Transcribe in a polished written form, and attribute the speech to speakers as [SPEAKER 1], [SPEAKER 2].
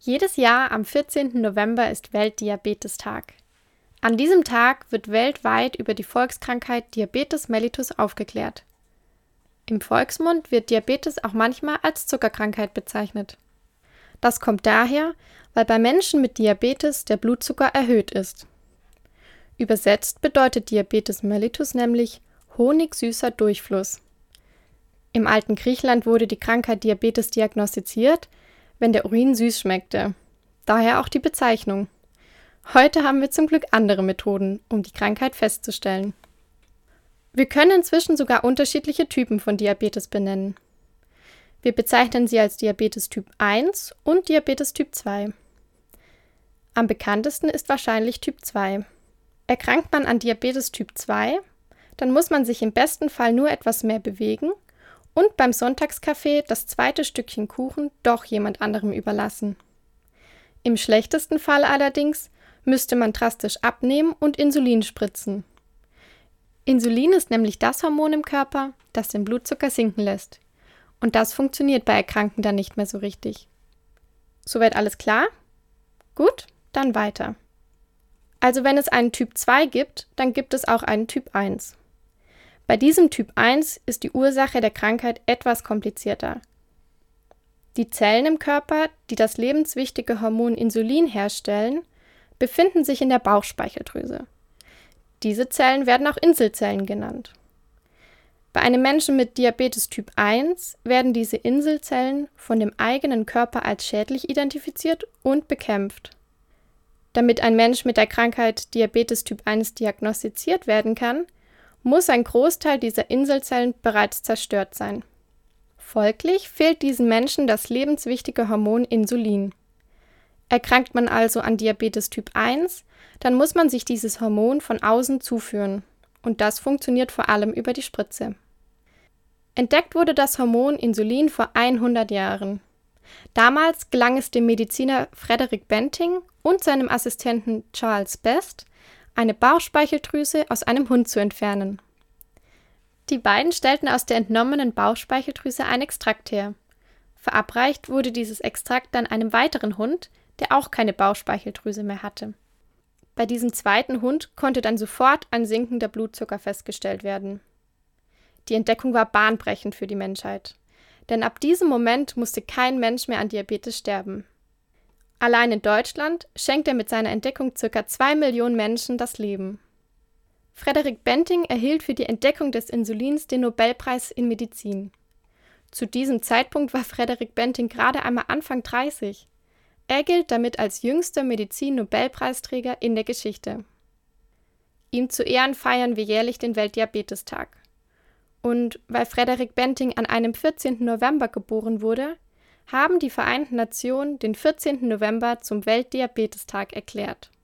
[SPEAKER 1] Jedes Jahr am 14. November ist Weltdiabetestag. An diesem Tag wird weltweit über die Volkskrankheit Diabetes mellitus aufgeklärt. Im Volksmund wird Diabetes auch manchmal als Zuckerkrankheit bezeichnet. Das kommt daher, weil bei Menschen mit Diabetes der Blutzucker erhöht ist. Übersetzt bedeutet Diabetes mellitus nämlich honigsüßer Durchfluss. Im alten Griechenland wurde die Krankheit Diabetes diagnostiziert, wenn der Urin süß schmeckte. Daher auch die Bezeichnung. Heute haben wir zum Glück andere Methoden, um die Krankheit festzustellen. Wir können inzwischen sogar unterschiedliche Typen von Diabetes benennen. Wir bezeichnen sie als Diabetes Typ 1 und Diabetes Typ 2. Am bekanntesten ist wahrscheinlich Typ 2. Erkrankt man an Diabetes Typ 2, dann muss man sich im besten Fall nur etwas mehr bewegen und beim Sonntagskaffee das zweite Stückchen Kuchen doch jemand anderem überlassen. Im schlechtesten Fall allerdings müsste man drastisch abnehmen und Insulin spritzen. Insulin ist nämlich das Hormon im Körper, das den Blutzucker sinken lässt. Und das funktioniert bei Erkrankten dann nicht mehr so richtig. Soweit alles klar? Gut, dann weiter. Also wenn es einen Typ 2 gibt, dann gibt es auch einen Typ 1. Bei diesem Typ 1 ist die Ursache der Krankheit etwas komplizierter. Die Zellen im Körper, die das lebenswichtige Hormon Insulin herstellen, befinden sich in der Bauchspeicheldrüse. Diese Zellen werden auch Inselzellen genannt. Bei einem Menschen mit Diabetes Typ 1 werden diese Inselzellen von dem eigenen Körper als schädlich identifiziert und bekämpft. Damit ein Mensch mit der Krankheit Diabetes Typ 1 diagnostiziert werden kann, muss ein Großteil dieser Inselzellen bereits zerstört sein. Folglich fehlt diesen Menschen das lebenswichtige Hormon Insulin. Erkrankt man also an Diabetes Typ 1, dann muss man sich dieses Hormon von außen zuführen. Und das funktioniert vor allem über die Spritze. Entdeckt wurde das Hormon Insulin vor 100 Jahren. Damals gelang es dem Mediziner Frederick Banting und seinem Assistenten Charles Best, eine Bauchspeicheldrüse aus einem Hund zu entfernen. Die beiden stellten aus der entnommenen Bauchspeicheldrüse ein Extrakt her. Verabreicht wurde dieses Extrakt dann einem weiteren Hund, der auch keine Bauchspeicheldrüse mehr hatte. Bei diesem zweiten Hund konnte dann sofort ein sinkender Blutzucker festgestellt werden. Die Entdeckung war bahnbrechend für die Menschheit, denn ab diesem Moment musste kein Mensch mehr an Diabetes sterben. Allein in Deutschland schenkt er mit seiner Entdeckung ca. 2 Millionen Menschen das Leben. Frederick Banting erhielt für die Entdeckung des Insulins den Nobelpreis in Medizin. Zu diesem Zeitpunkt war Frederick Banting gerade einmal Anfang 30. Er gilt damit als jüngster Medizin-Nobelpreisträger in der Geschichte. Ihm zu Ehren feiern wir jährlich den Weltdiabetestag. Und weil Frederick Banting an einem 14. November geboren wurde, haben die Vereinten Nationen den 14. November zum Weltdiabetestag erklärt.